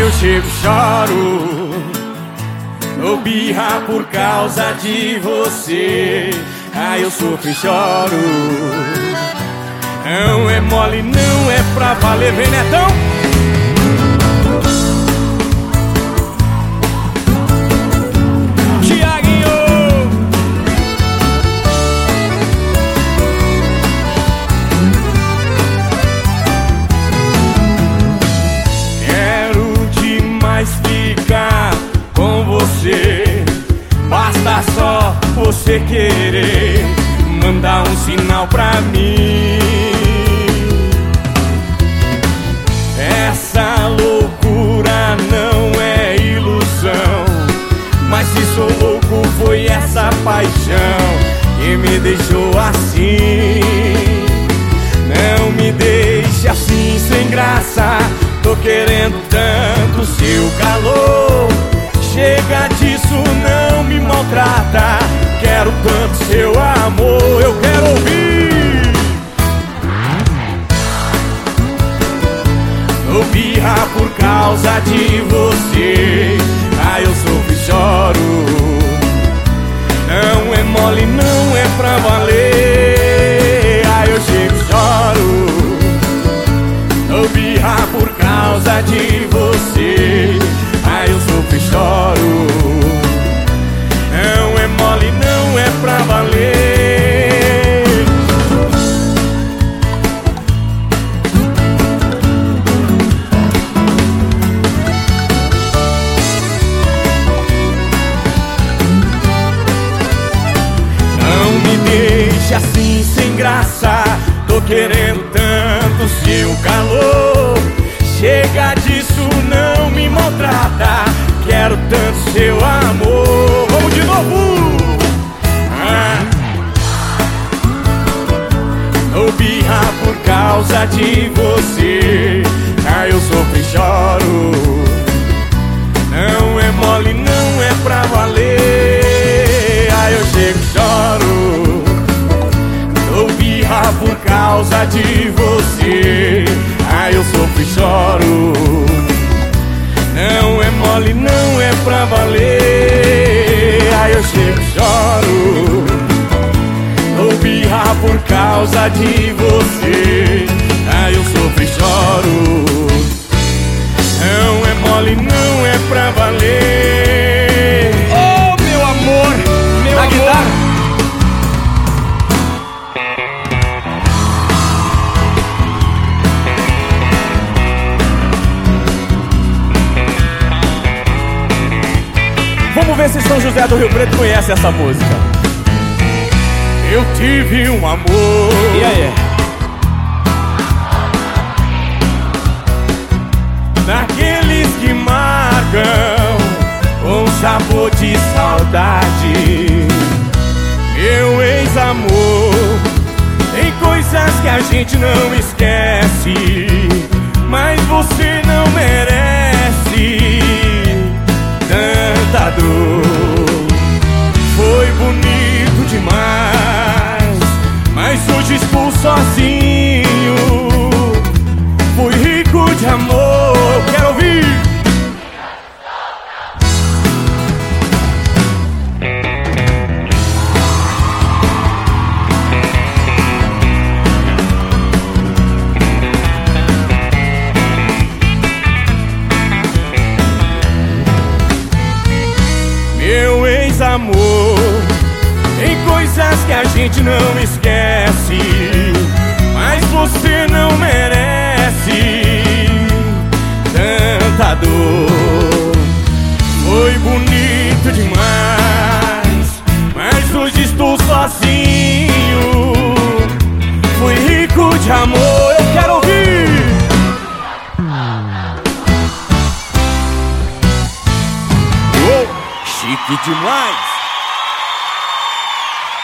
eu chego e choro, dou birra por causa de você. Eu sofro e choro. Não é mole, não é pra valer. Vem, Netão! Basta só você querer mandar um sinal pra mim. Essa loucura não é ilusão, mas se sou louco foi essa paixão que me deixou assim. Não me deixe assim sem graça, tô querendo tanto seu calor. Chega disso, não me maltrata, quero tanto seu amor, eu quero ouvir. Dou birra por causa de você. Eu sofro e choro. Não é mole, não é pra valer. Eu chego e choro. Dou birra por causa de você. Eu sofro e choro. Não é mole, não é pra valer. Não me deixe assim sem graça, tô querendo tanto seu calor. Chega disso, não me maltrata, quero tanto seu amor. Vamos de novo! Dou birra por causa de você. Eu sofro e choro. Não é mole, não é pra valer. Eu chego e choro. Dou birra por causa de você. Eu sofro e choro. Não é mole, não é pra valer. Eu chego e choro. Dou birra por causa de você. Eu sofro e choro. Não é mole, não é pra valer. Oh, meu amor, meu amor. Guitarra. Vamos ver se São José do Rio Preto conhece essa música. Eu tive um amor. E aí? Daqueles que marcam com sabor de saudade. Meu ex-amor. Tem coisas que a gente não esquece, mas você não merece tanta dor. Foi bonito demais, mas hoje estou sozinho. Fui rico de amor, quero ouvir. Meu ex-amor, tem coisas que a gente não esquece, mas você não merece tanta dor. Foi bonito demais, mas hoje estou sozinho. Fui rico de amor, eu quero ouvir. Chique demais.